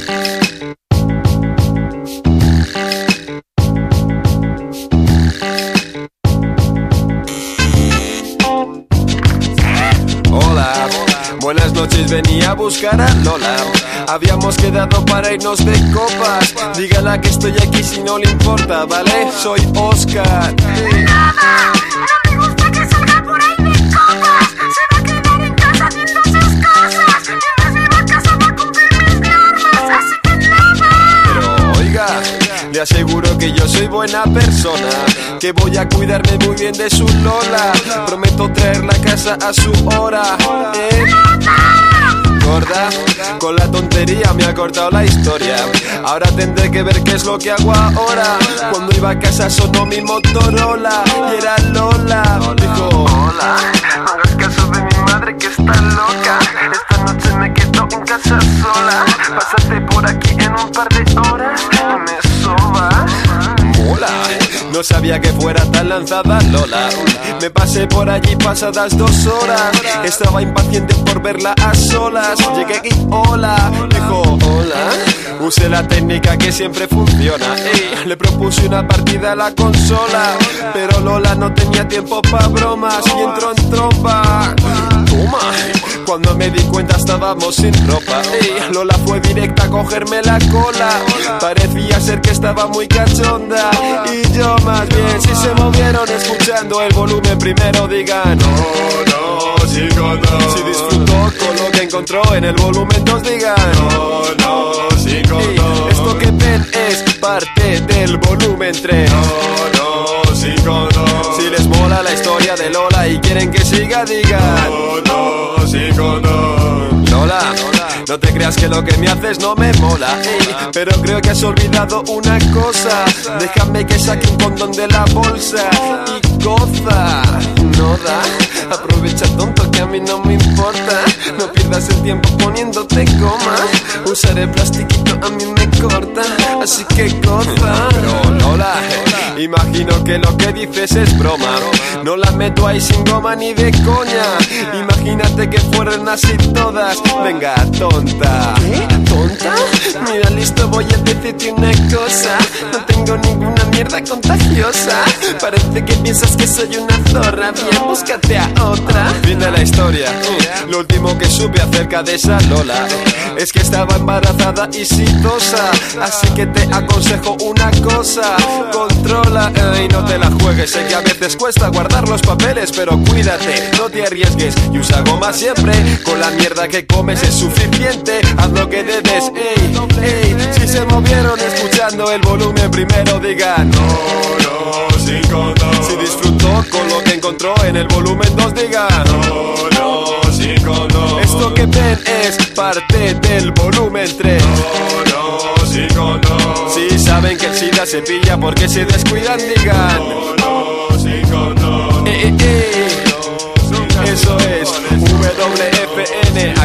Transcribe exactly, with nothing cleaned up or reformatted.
Hola, buenas noches, venía a buscar a Lola. Habíamos quedado para irnos de copas. Dígala que estoy aquí si no le importa, ¿vale? Soy Oscar. Sí. Nada, no me gusta que salga por ahí de copas. Se va a quedar en casa haciendo sus cosas. Mientras me va a casa va a cumplir mis normas. Así que nada. Pero oiga, le aseguro que yo soy buena persona, que voy a cuidarme muy bien de su Lola. Prometo traerla a casa a su hora. ¿Eh? Gorda, con la tontería me ha cortado la historia. Ahora tendré que ver qué es lo que hago ahora. Cuando iba a casa sonó mi Motorola y era Lola. Dijo: hola, no hagas caso de mi madre que está loca. Esta noche me quedo en casa sola. Pásate por aquí en un par de horas y me sobas. Mola, no sabía que fuera tan lanzada Lola. Me pasé por allí pasadas dos horas. Estaba impaciente por verla a solas. Llegué aquí, hola, dijo hola. Usé la técnica que siempre funciona. Ey, le propuse una partida a la consola, pero Lola no tenía tiempo pa' bromas y entró en trompa. Toma. Cuando me di cuenta estábamos sin ropa. Ey, Lola fue directa a cogerme la cola. Parecía ser que estaba muy cachonda y yo más bien. Si se movieron escuchando el volumen primero digan no, no, chico, no. Si disfrutó con lo que encontró en el volumen dos digan no, no, chico, no. Esto que ven es parte del volumen tres. No, no, chico, no. Si les mola la historia de Lola y quieren que siga digan no, no, chico, no. Lola, no te creas que lo que me haces no me mola, ey, pero creo que has olvidado una cosa. Déjame que saque un condón de la bolsa y goza. No da, aprovecha tonto que a mí no me importa. No pierdas el tiempo poniéndote goma. Usar el plastiquito a mí me corta, así que goza. Pero Lola, imagino que lo que dices es broma. No la meto ahí sin goma ni de coña. Imagínate que fueran así todas. Venga, tonta. ¿Qué? ¿Tonta? Mira, listo, voy a decirte una cosa. No tengo ninguna mierda contagiosa. Parece que piensas que soy una zorra. Bien, búscate a otra. Fin de la historia. uh, Lo último que supe acerca de esa Lola es que estaba embarazada y exitosa. Así que te aconsejo una cosa: controla y no te la juegues. Sé que a veces cuesta guardar los papeles, pero cuídate, no te arriesgues y usa goma siempre. Con la mierda que comes es suficiente. Haz lo que debes, ey, ey. Si se movieron escuchando el volumen primero digan no, no, cinco, no. Si disfrutó con lo que encontró en el volumen dos digan no, no, cinco, no. Esto que ven es parte del volumen tres. No, no, cinco, no. Si saben que el SIDA se pilla porque se descuidan digan no, no, cinco, no. Eh, eh, eh. Eso es W F N.